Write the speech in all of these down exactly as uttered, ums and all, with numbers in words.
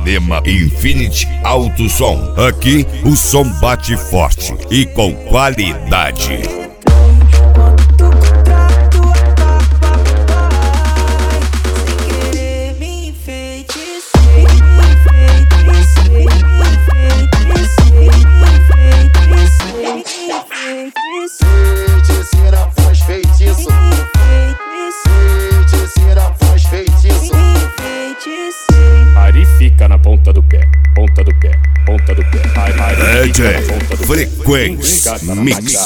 Cinema Infinity Alto Som. Aqui o som bate forte e com qualidade. Ari fica na ponta do pé, ponta do pé, ponta do pé. Ari D J Frequência Mix.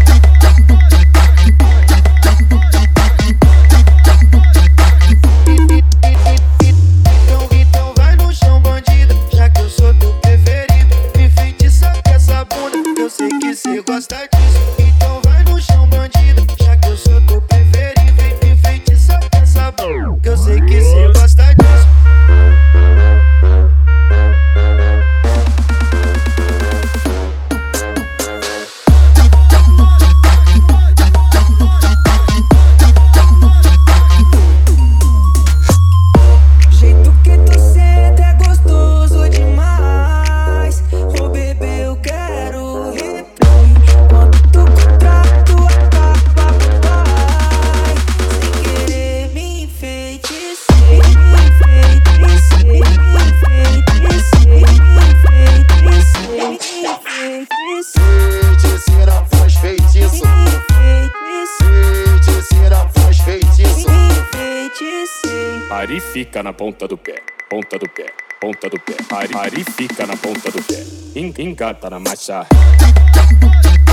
Então, então vai no chão, bandida, já que eu sou teu preferido. Me feitiça com essa bunda, eu sei que cê gosta disso. Então vai no chão, bandida, já que eu sou teu preferido. Me feitiça com essa bunda, eu sei que cê gosta disso. Ari fica na ponta do pé, ponta do pé, ponta do pé. Ari, Ari fica na ponta do pé, engata na marcha.